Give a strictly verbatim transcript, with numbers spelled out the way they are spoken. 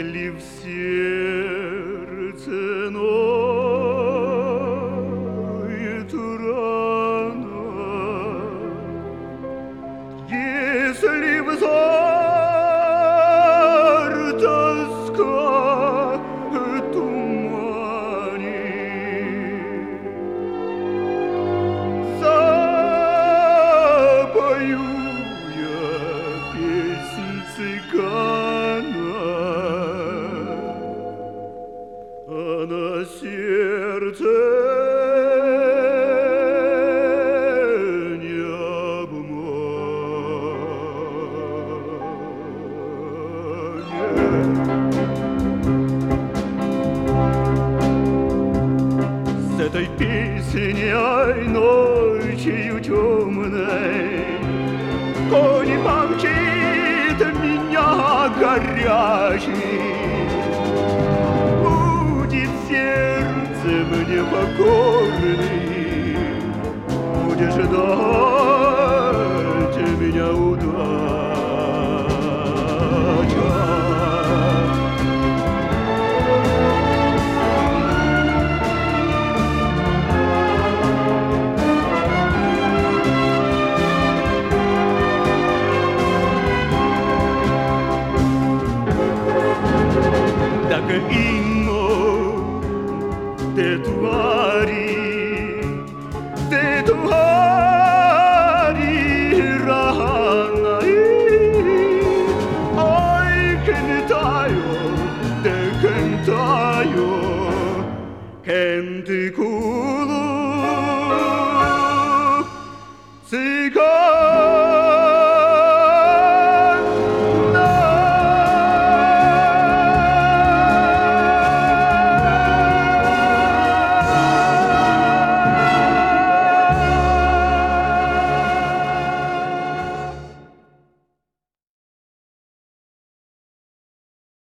Если в сердце ноет рана, если взор тоска туманит, запою я песнь цыгана, а на сердце не обманет. С этой песней ночью темной конь помчит меня горячий. Будет сердце мне покорный, будешь ждать меня удача. Inno de tuari, de tuari.